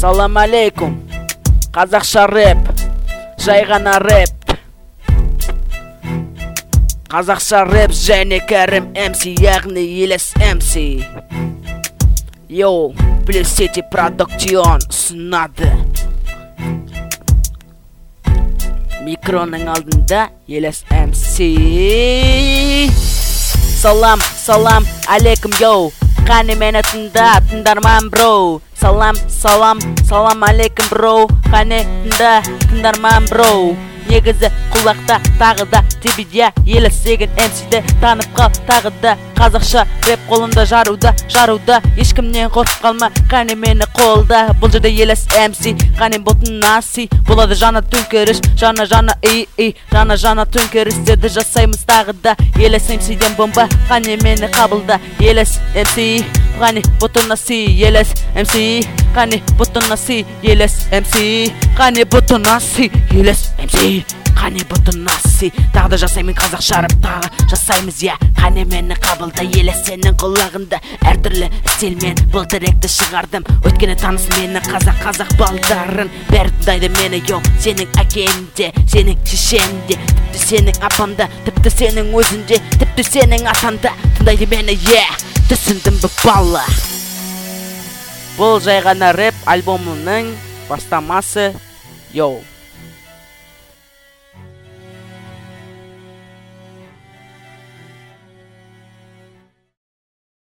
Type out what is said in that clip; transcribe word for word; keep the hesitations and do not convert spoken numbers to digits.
Салам алейкум. Қазақша рэп, жай ғана рэп. Қазақша рэп және Кәрім эм си, яғни Елес эм си. Йоу, Плюс Сити Продуктион ұсынады. Микроның алдында Елес эм си. Салам, салам алейкум, йоу. Қане мені тыңда, тыңдарман бро. Салам, салам, салам алейкум бро. Қане тыңда, тыңдарман бро. Негізі құлақта тағы да тебедия Елес деген эм сиді танып қал тағы да. Қазақша рэп қолында жаруда, жаруда. Ешкімнен қорқып қалма, қане мені қолда. Бұл жерде Елес эм си, қане ботын наси. Болады жана төңкеріш, жана жана ей ей. Жана жана төңкерістерді жасаймыз тағы да. Елес эм сиден бомба, қане мені қабылда. Елес эм си, қане ботын наси. Елес эм си, қане ботын наси. Елес эм си, қане ботын наси. Елес эм си, қане ботын наси. Тағы да жасаймын қазақша рэп, тағы жасаймыз, я. Қане мені қабылда, Елес сенің құлағында. Әртүрлі стильмен бұл тректі шығардым. Өткені таныс мені қазақ-қазақ балдарын. Бәрі тыңдайды мені, йоу. Сенің әкеңде, сенің шешеңде, тіпті сенің апанда, тіпті сенің өзінде, тіпті сенің атанда тыңдайды мені, е. Түсіндім бі бала. Бұл жай ғана рэп альбомының бастамасы, йоу.